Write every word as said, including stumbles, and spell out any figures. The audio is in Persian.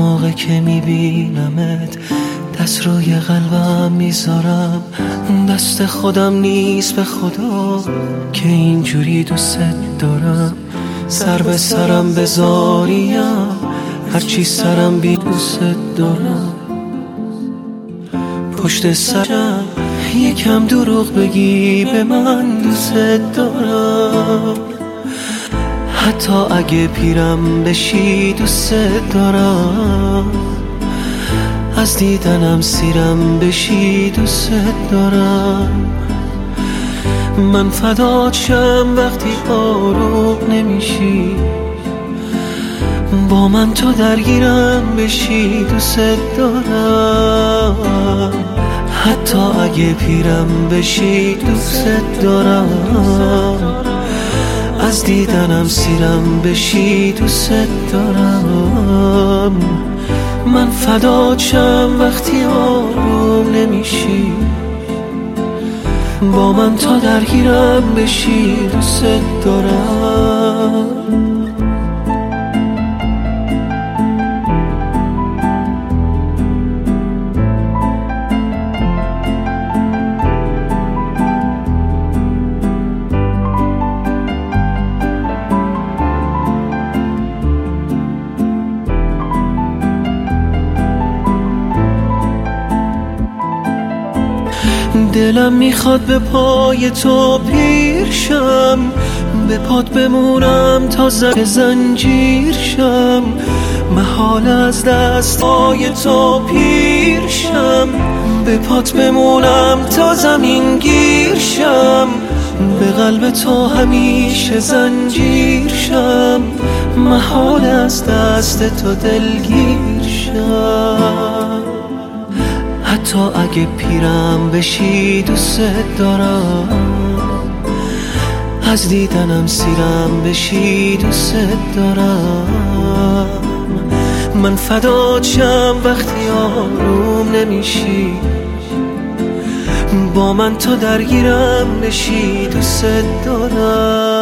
موقع که میبینمت دست روی قلبم میذارم، دست خودم نیست به خدا که اینجوری دوست دارم. سر به سرم بذاریم هرچی سرم بی دوست دارم. پشت سرم یکم دروغ بگی به من دوست دارم، حتی اگه پیرم بشی دوست دارم. از دیدنم سیرم بشی دوست دارم. من فدات شم وقتی آروم نمیشی، با من تو درگیرم بشی دوست دارم. حتی اگه پیرم بشی دوست دارم. از دیدنم سیرم بشی دوست دارم. من فدات شم وقتی آروم نمیشی، با من تا درگیرم بشی دوست دارم. دلم میخواد به پای تو پیر شم، به پات بمونم تا زنگ زنجیر شم. محال از دست پای تو پیر شم، به پات بمونم تا زمین گیر شم. به قلب تو همیشه زنجیر شم، محال از دست تو دلگیر شم. حتی اگه پیرم بشی دوست دارم. از دیدنم سیرم بشی دوست دارم. من فدات شم وقتی آروم نمیشی، با من تو درگیرم بشی دوست دارم.